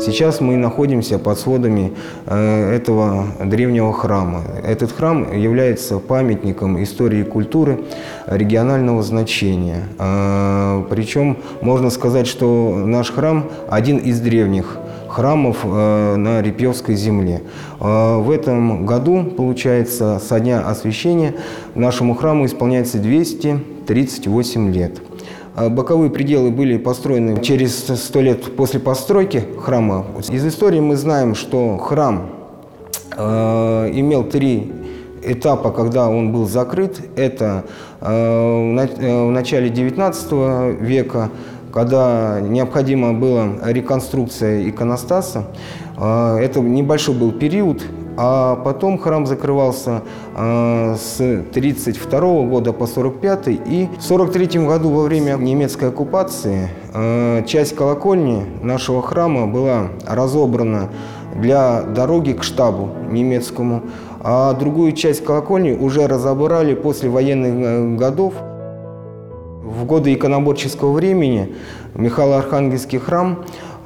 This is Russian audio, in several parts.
Сейчас мы находимся под сводами этого древнего храма. Этот храм является памятником истории и культуры регионального значения. Причем можно сказать, что наш храм один из древних храмов на Репьевской земле. В этом году, получается, со дня освящения нашему храму исполняется 238 лет. Боковые пределы были построены через 100 лет после постройки храма. Из истории мы знаем, что храм имел 3 этапа, когда он был закрыт. Это в начале XIX века, когда необходима была реконструкция иконостаса. Это небольшой был период, а потом храм закрывался с 1932 года по 1945. И в 1943 году во время немецкой оккупации часть колокольни нашего храма была разобрана для дороги к штабу немецкому, а другую часть колокольни уже разобрали после военных годов. В годы иконоборческого времени Михайло-Архангельский храм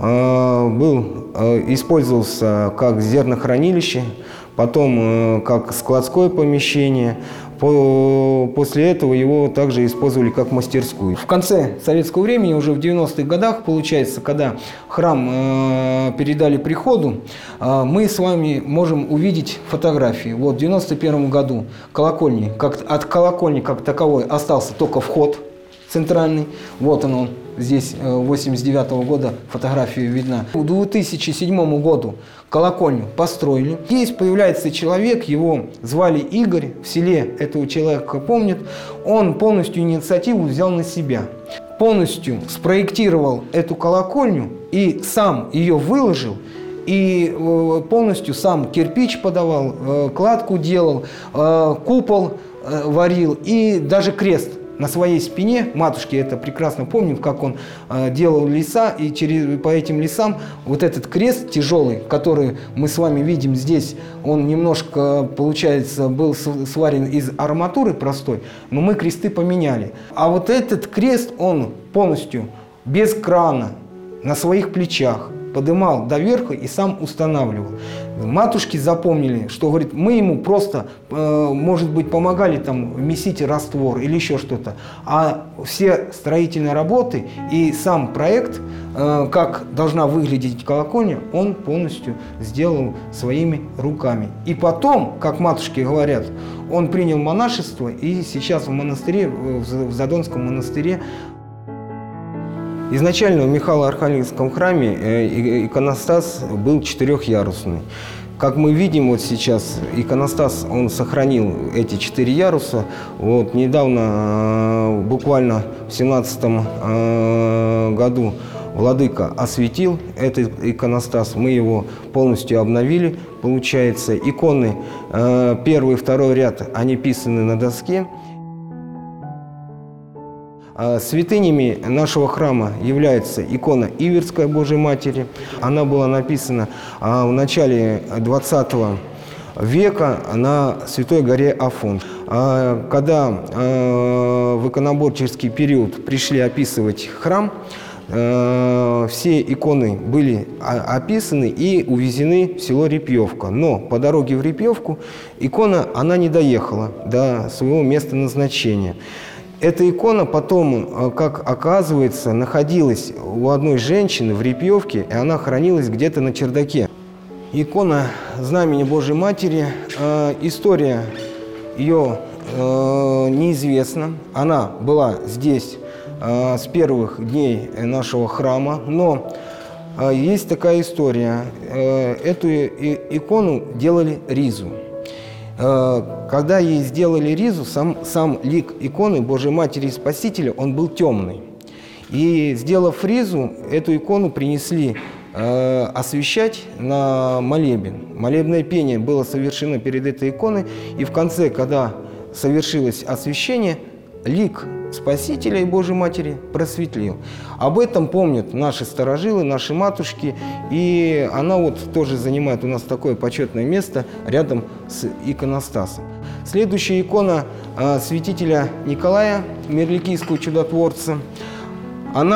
использовался как зернохранилище, потом как складское помещение. После этого его также использовали как мастерскую. В конце советского времени, уже в 90-х годах, получается, когда храм передали приходу, мы с вами можем увидеть фотографии. Вот в 91 году от колокольни как таковой остался только вход центральный. Вот он здесь 1989 года фотография видна. К 2007 году колокольню построили. Здесь появляется человек, его звали Игорь, в селе этого человека помнят. Он полностью инициативу взял на себя. Полностью спроектировал эту колокольню и сам ее выложил. И полностью сам кирпич подавал, кладку делал, купол варил и даже крест на своей спине. Матушки это прекрасно помнят, как он делал леса, и по этим лесам вот этот крест тяжелый, который мы с вами видим здесь, он немножко, получается, был сварен из арматуры простой, но мы кресты поменяли. А вот этот крест он полностью без крана на своих плечах подымал до верха и сам устанавливал. Матушки запомнили, что, говорит, мы ему просто, может быть, помогали там месить раствор или еще что-то, а все строительные работы и сам проект, как должна выглядеть колокольня, он полностью сделал своими руками. И потом, как матушки говорят, он принял монашество, и сейчас в монастыре, в Задонском монастыре. Изначально в Михайло-Архангельском храме иконостас был 4-ярусный. Как мы видим вот сейчас, иконостас, он сохранил эти 4 яруса. Вот недавно, буквально в 2017 году, владыка осветил этот иконостас, мы его полностью обновили. Получается, иконы, 1 и 2 ряд, они писаны на доске. Святынями нашего храма является икона Иверской Божией Матери. Она была написана в начале 20 века на Святой горе Афон. Когда в иконоборческий период пришли описывать храм, все иконы были описаны и увезены в село Репьевка. Но по дороге в Репьевку икона она не доехала до своего места назначения. Эта икона потом, как оказывается, находилась у одной женщины в Репьевке, и она хранилась где-то на чердаке. Икона Знамени Божией Матери, история ее неизвестна. Она была здесь с первых дней нашего храма, но есть такая история. Эту икону делали ризу. Когда ей сделали ризу, сам лик иконы Божией Матери и Спасителя, он был темный. И, сделав ризу, эту икону принесли освящать на молебен. Молебное пение было совершено перед этой иконой, и в конце, когда совершилось освящение, лик Спасителя и Божией Матери просветлил. Об этом помнят наши старожилы, наши матушки, и она вот тоже занимает у нас такое почетное место рядом с иконостасом. Следующая икона святителя Николая, Мирликийского чудотворца, она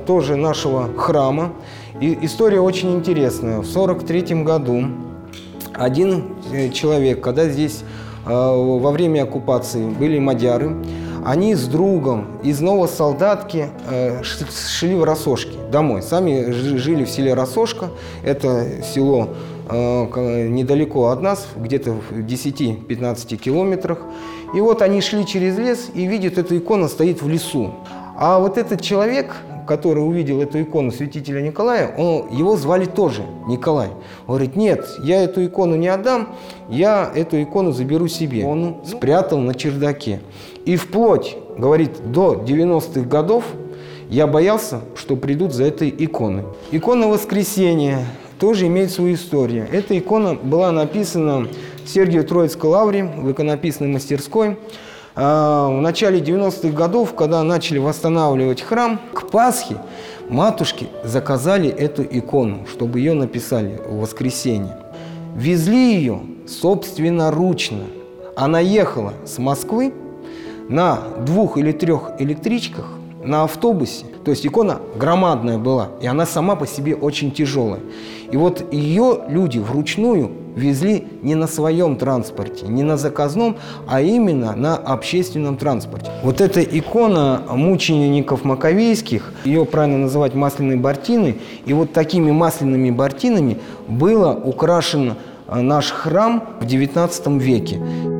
тоже нашего храма. И история очень интересная. В 1943 году один человек, когда здесь во время оккупации были мадьяры, они с другом из Новосолдатки шли в Рассошки домой. Сами жили в селе Рассошка. Это село недалеко от нас, где-то в 10-15 километрах. И вот они шли через лес и видят, эта икона стоит в лесу. А вот этот человек, который увидел эту икону святителя Николая, его звали тоже Николай. Он говорит: нет, я эту икону не отдам, я эту икону заберу себе. Он спрятал на чердаке. И вплоть, говорит, до 90-х годов я боялся, что придут за этой иконой. Икона Воскресения тоже имеет свою историю. Эта икона была написана в Сергиево-Троицкой лавре, в иконописной мастерской. В начале 90-х годов, когда начали восстанавливать храм, к Пасхе матушки заказали эту икону, чтобы ее написали в воскресенье. Везли ее собственноручно. Она ехала с Москвы на 2 или 3 электричках, на автобусе. То есть икона громадная была, и она сама по себе очень тяжелая. И вот ее люди вручную везли не на своем транспорте, не на заказном, а именно на общественном транспорте. Вот эта икона мучеников маковейских, ее правильно называть масляной бартиной, и вот такими масляными бартинами был украшен наш храм в XIX веке.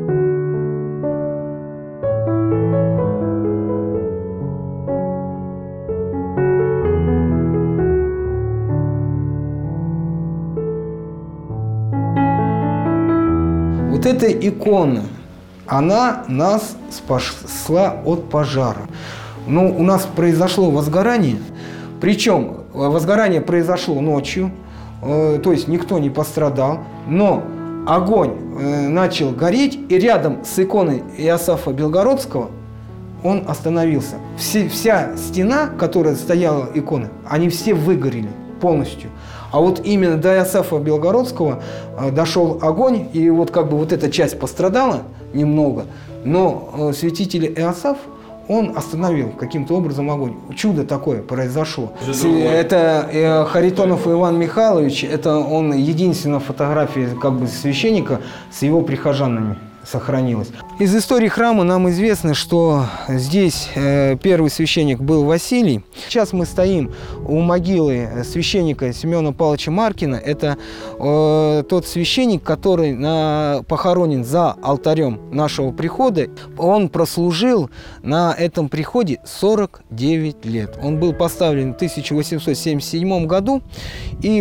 Вот эта икона, она нас спасла от пожара. Но у нас произошло возгорание, причем возгорание произошло ночью, то есть никто не пострадал, но огонь начал гореть, и рядом с иконой Иосафа Белгородского он остановился. Вся стена, которая стояла икона, они все выгорели полностью. А вот именно до Иосафа Белгородского дошел огонь, и вот как бы вот эта часть пострадала немного, но святитель Иосаф, он остановил каким-то образом огонь. Чудо такое произошло. Это Харитонов Иван Михайлович, это он единственная фотография как бы священника с его прихожанами сохранилась. Из истории храма нам известно, что здесь первый священник был Василий. Сейчас мы стоим у могилы священника Семена Павловича Маркина. Это тот священник, который похоронен за алтарем нашего прихода. Он прослужил на этом приходе 49 лет. Он был поставлен в 1877 году и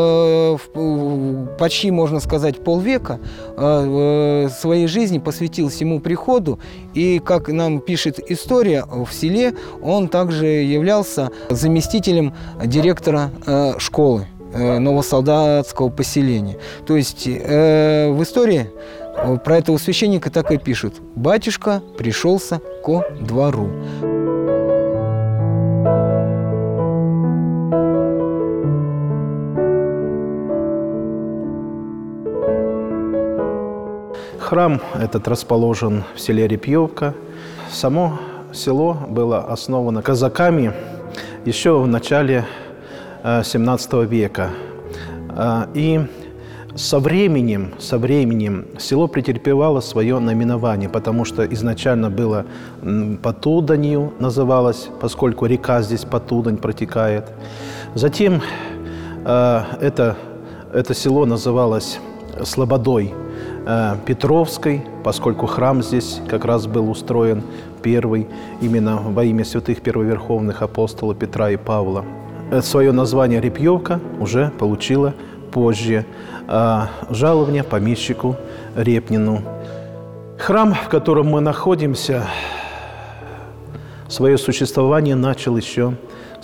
почти, можно сказать, полвека своей жизни посвятил всему приходу, и, как нам пишет история, в селе он также являлся заместителем директора школы новосолдатского поселения. То есть в истории про этого священника так и пишут: «Батюшка пришелся ко двору». Храм этот расположен в селе Репьевка. Само село было основано казаками еще в начале XVII века. И со временем село претерпевало свое наименование, потому что изначально было Потуданью называлось, поскольку река здесь Потудань протекает. Затем это село называлось Слободой Петровской, поскольку храм здесь как раз был устроен первый именно во имя святых первоверховных апостолов Петра и Павла. Свое название Репьевка уже получила позже жалование помещику Репнину. Храм, в котором мы находимся, свое существование начал еще с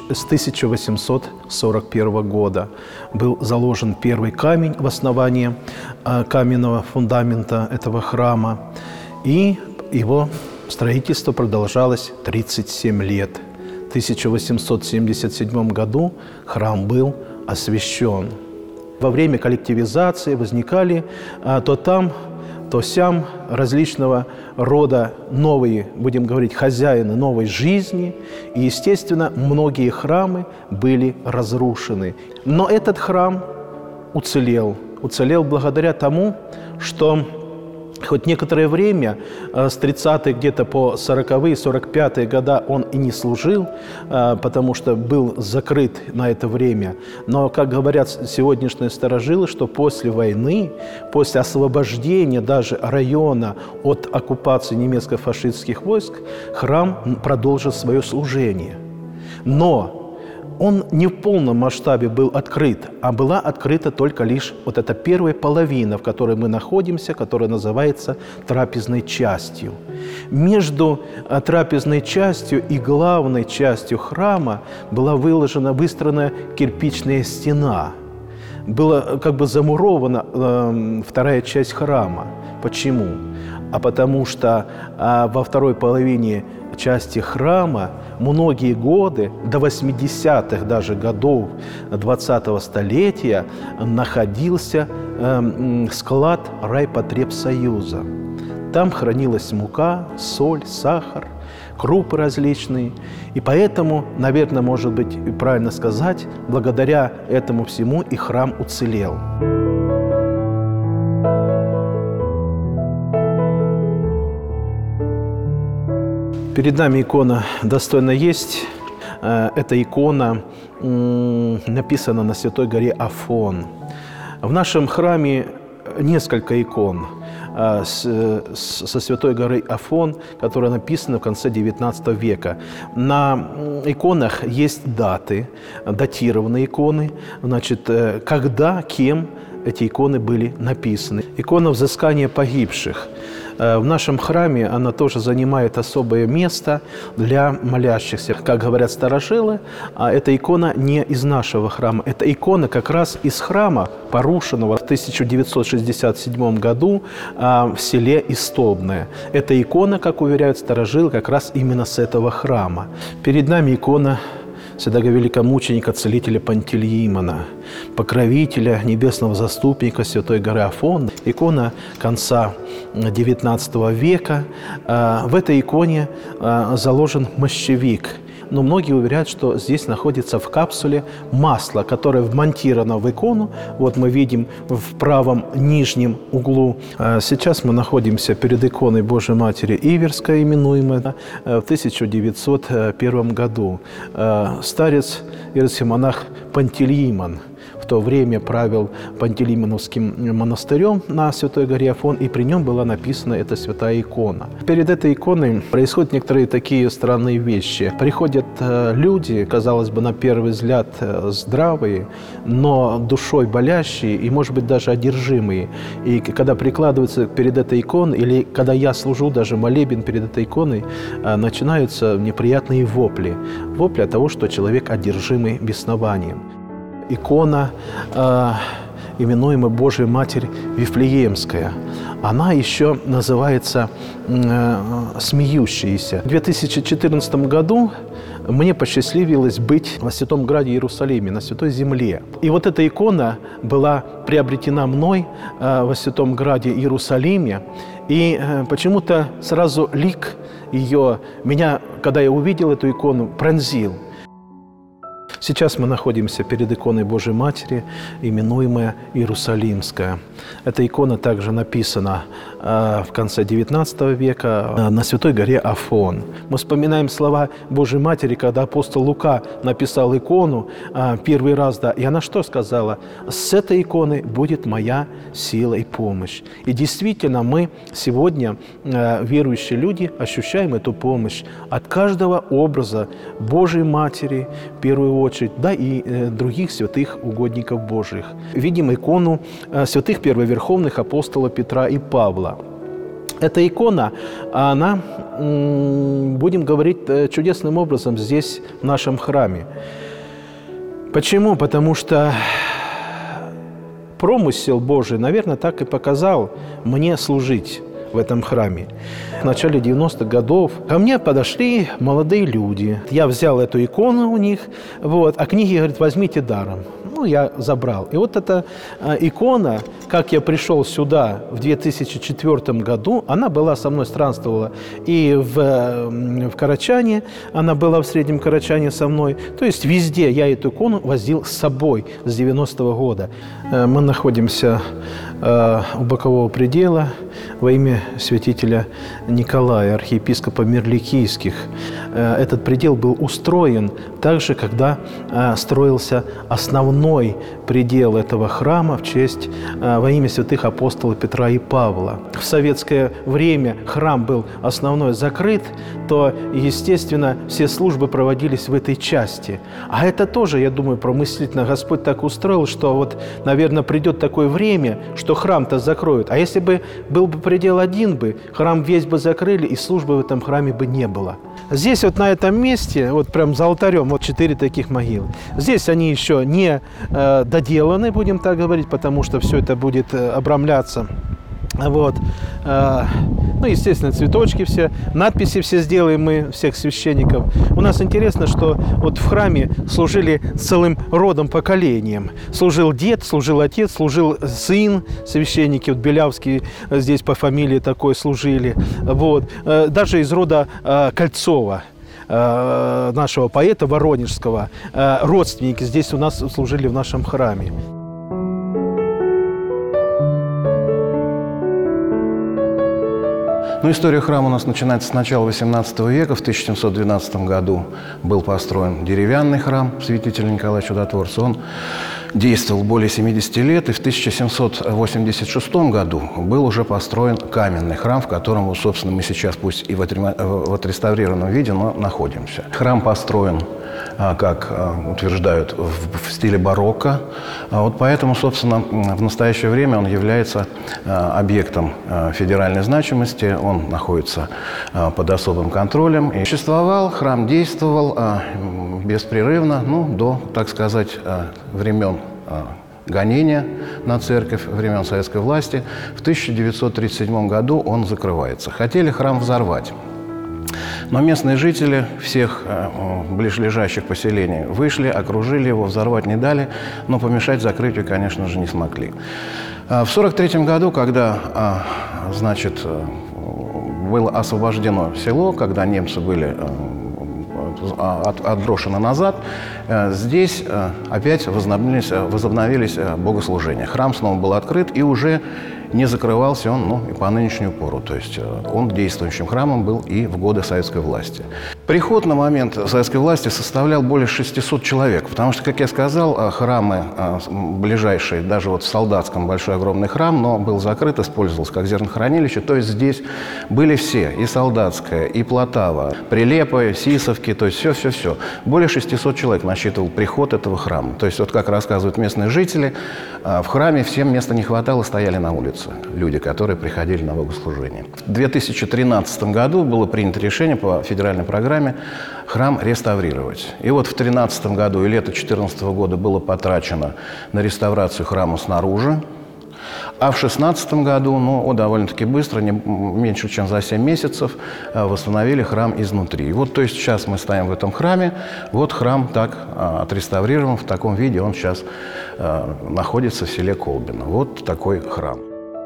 1841 года. Был заложен первый камень в основании каменного фундамента этого храма, и его строительство продолжалось 37 лет. В 1877 году храм был освящен. Во время коллективизации возникали то там то сям различного рода новые, будем говорить, хозяины новой жизни. И, естественно, многие храмы были разрушены. Но этот храм уцелел. Уцелел благодаря тому, что хоть некоторое время, с 30-х где-то по 40-е, 45-е года он и не служил, потому что был закрыт на это время. Но, как говорят сегодняшние старожилы, что после войны, после освобождения даже района от оккупации немецко-фашистских войск, храм продолжил свое служение. Но он не в полном масштабе был открыт, а была открыта только лишь вот эта первая половина, в которой мы находимся, которая называется трапезной частью. Между трапезной частью и главной частью храма была выстроена кирпичная стена. Была как бы замурована вторая часть храма. Почему? А потому что во второй половине части храма многие годы, до 80-х даже годов 20-го столетия, находился склад райпотребсоюза. Там хранилась мука, соль, сахар, крупы различные. И поэтому, наверное, может быть правильно сказать, благодаря этому всему и храм уцелел. Перед нами икона достойно есть. Эта икона написана на Святой горе Афон. В нашем храме несколько икон со Святой горы Афон, которая написана в конце XIX века. На иконах есть даты, датированные иконы, значит, когда, кем эти иконы были написаны. Икона взыскания погибших. В нашем храме она тоже занимает особое место для молящихся. Как говорят старожилы, эта икона не из нашего храма. Это икона как раз из храма, порушенного в 1967 году в селе Истобное. Эта икона, как уверяют старожилы, как раз именно с этого храма. Перед нами икона святого великомученика, целителя Пантелеимона, покровителя, небесного заступника Святой горы Афон. Икона конца XIX века. В этой иконе заложен мощевик. Но многие уверяют, что здесь находится в капсуле масло, которое вмонтировано в икону. Вот мы видим в правом нижнем углу. Сейчас мы находимся перед иконой Божией Матери Иверской, именуемой в 1901 году. Старец иеросимонах Пантелеимон в то время правил Пантелеимоновским монастырем на Святой горе Афон, и при нем была написана эта святая икона. Перед этой иконой происходят некоторые такие странные вещи. Приходят люди, казалось бы, на первый взгляд здравые, но душой болящие и, может быть, даже одержимые. И когда прикладываются перед этой иконой, или когда я служу даже молебен перед этой иконой, начинаются неприятные вопли. Вопли от того, что человек одержимый беснованием. Икона, именуемая Божия Матерь Вифлеемская, она еще называется «Смеющаяся». В 2014 году мне посчастливилось быть во Святом Граде Иерусалиме, на Святой Земле. И вот эта икона была приобретена мной во Святом Граде Иерусалиме. И почему-то сразу лик ее меня, когда я увидел эту икону, пронзил. Сейчас мы находимся перед иконой Божией Матери, именуемая Иерусалимская. Эта икона также написана в конце XIX века на Святой горе Афон. Мы вспоминаем слова Божией Матери, когда апостол Лука написал икону первый раз, да, и она что сказала? «С этой иконы будет моя сила и помощь». И действительно, мы сегодня, верующие люди, ощущаем эту помощь от каждого образа Божией Матери, в первую очередь, да, и других святых угодников Божьих. Видим икону святых первоверховных апостола Петра и Павла. Эта икона, она, будем говорить, чудесным образом здесь, в нашем храме. Почему? Потому что промысел Божий, наверное, так и показал мне служить в этом храме. В начале 90-х годов ко мне подошли молодые люди. Я взял эту икону у них, вот, а книги, говорит, возьмите даром. ну, я забрал. И вот эта икона, как я пришел сюда в 2004 году, она была со мной, странствовала и в Карачане, она была в Среднем Карачане со мной. То есть везде я эту икону возил с собой с 90-го года. Мы находимся у бокового предела во имя святителя Николая, архиепископа Мирликийских. Этот предел был устроен также, когда строился основной предел этого храма в честь во имя святых апостолов Петра и Павла. В советское время храм был основной закрыт, то, естественно, все службы проводились в этой части. А это тоже, я думаю, промыслительно Господь так устроил, что вот, наверное, придет такое время, что храм-то закроют. А если бы был бы предел один бы, храм весь бы закрыли, и службы в этом храме бы не было. Здесь вот на этом месте, вот прям за алтарем, вот 4 таких могилы. Здесь они еще не доделаны, будем так говорить, потому что все это будет обрамляться. Вот. Ну, естественно, цветочки все, надписи все сделаем мы, всех священников. У нас интересно, что вот в храме служили целым родом, поколением. Служил дед, служил отец, служил сын, священники, вот Белявский здесь по фамилии такой служили. Вот. Даже из рода Кольцова, нашего поэта воронежского, родственники здесь у нас служили в нашем храме. Ну, история храма у нас начинается с начала XVIII века. В 1712 году был построен деревянный храм святителя Николая Чудотворца. Он действовал более 70 лет, и в 1786 году был уже построен каменный храм, в котором, собственно, мы сейчас, пусть и в отреставрированном виде, но находимся. Храм построен, как утверждают, в стиле барокко. Вот поэтому, собственно, в настоящее время он является объектом федеральной значимости. Он находится под особым контролем. И существовал, храм действовал беспрерывно, ну, до, так сказать, времен гонения на церковь, времен советской власти. В 1937 году он закрывается. Хотели храм взорвать. Но местные жители всех ближайших поселений вышли, окружили его, взорвать не дали, но помешать закрытию, конечно же, не смогли. В 1943 году, когда, значит, было освобождено село, когда немцы были отброшены назад, здесь опять возобновились богослужения. Храм снова был открыт, и уже не закрывался он, ну, и по нынешнюю пору. То есть он действующим храмом был и в годы советской власти. Приход на момент советской власти составлял более 600 человек, потому что, как я сказал, храмы ближайшие, даже вот в Солдатском большой огромный храм, но был закрыт, использовался как зернохранилище. То есть здесь были все, и Солдатская, и Плотава, Прилепы, Сисовки, то есть все. Более 600 человек насчитывал приход этого храма. То есть вот как рассказывают местные жители, в храме всем места не хватало, стояли на улице люди, которые приходили на богослужение. В 2013 году было принято решение по федеральной программе храм реставрировать. И вот в 2013 году и лето 2014 года было потрачено на реставрацию храма снаружи. А в 2016 году, ну, довольно-таки быстро, меньше чем за 7 месяцев, восстановили храм изнутри. И вот, то есть сейчас мы стоим в этом храме, вот храм так отреставрирован, в таком виде он сейчас находится в селе Колбино. Вот такой храм.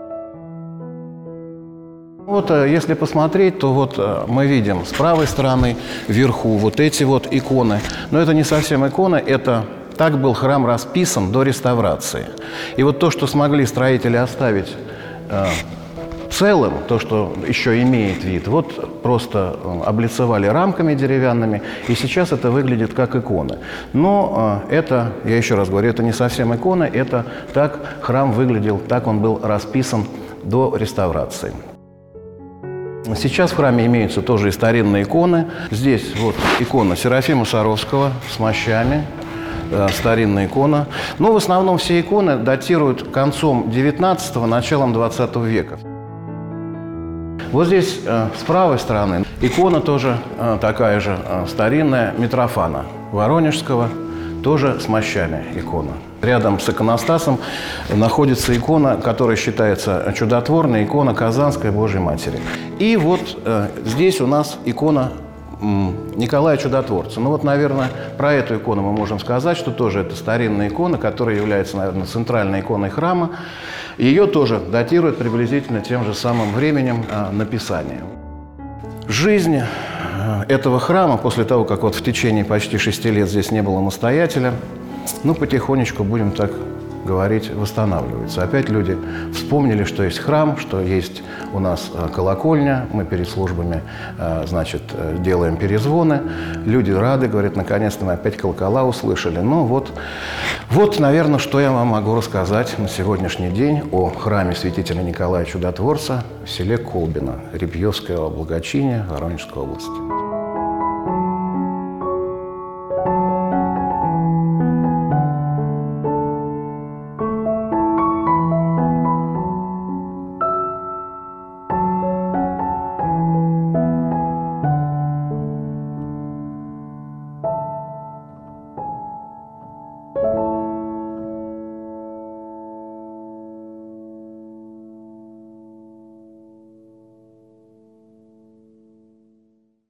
Вот, если посмотреть, то вот мы видим с правой стороны вверху вот эти вот иконы. Но это не совсем иконы, это так был храм расписан до реставрации. И вот то, что смогли строители оставить целым, то, что еще имеет вид, вот просто облицевали рамками деревянными, и сейчас это выглядит как икона. Но это, я еще раз говорю, это не совсем икона, это так храм выглядел, так он был расписан до реставрации. Сейчас в храме имеются тоже и старинные иконы. Здесь вот икона Серафима Саровского с мощами, старинная икона. Но в основном все иконы датируют концом XIX – началом XX века. Вот здесь с правой стороны икона тоже такая же старинная Митрофана Воронежского, тоже с мощами икона. Рядом с иконостасом находится икона, которая считается чудотворной, икона Казанской Божьей Матери. И вот здесь у нас икона Николая Чудотворца. Ну вот, наверное, про эту икону мы можем сказать, что тоже это старинная икона, которая является, наверное, центральной иконой храма. Ее тоже датируют приблизительно тем же самым временем написания. Жизнь этого храма, после того, как вот в течение почти 6 лет здесь не было настоятеля, ну, потихонечку, будем так говорить, восстанавливается. Опять люди вспомнили, что есть храм, что есть у нас колокольня. Мы перед службами, значит, делаем перезвоны. Люди рады, говорят, наконец-то мы опять колокола услышали. Ну вот, наверное, что я вам могу рассказать на сегодняшний день о храме святителя Николая Чудотворца в селе Колбино, Рябьевское благочиние Воронежской области.